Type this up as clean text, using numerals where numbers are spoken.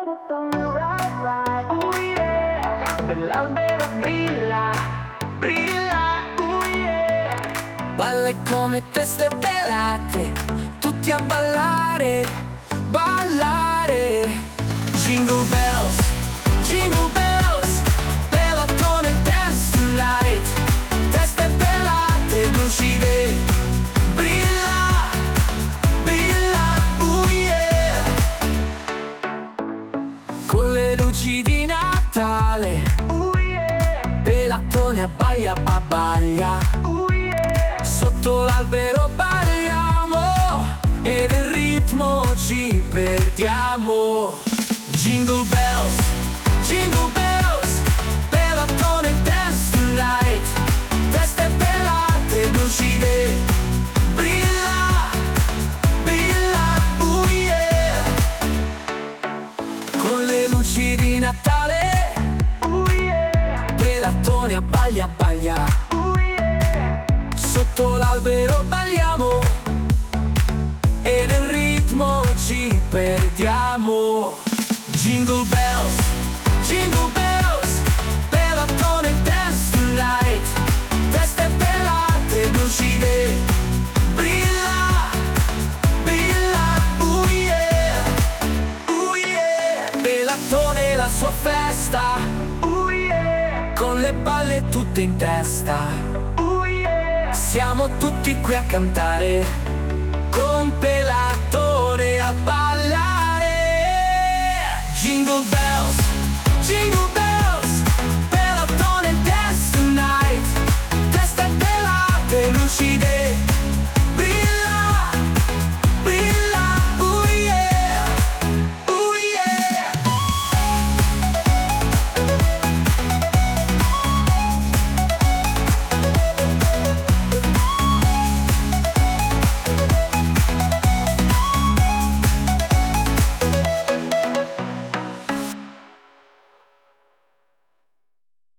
L'albero brilla, brilla, yeah. Balle come teste pelate, tutti a ballare, ballare. Jingle bells, peloton e dance tonight. Teste pelate, lucide, brilla, brilla, yeah. Con le luci di Natale, peloton abbaia, abbaglia. Sotto l'albero balliamo e nel ritmo ci perdiamo. Jingle bells, peloton e dance tonight. Teste pelate, lucide, brilla, brilla, yeah. Con le luci di Natale, peloton abbaglia, abbaglia. Sotto l'albero balliamo e nel ritmo ci perdiamo. Jingle bells, peloton e dance tonight. Teste pelate, lucide, brilla, brilla, yeah, yeah. Peloton e la sua festa, yeah. Con le palle tutte in testa, yeah. Siamo tutti qui a cantare, con Peloton a ballare. Jingle bells.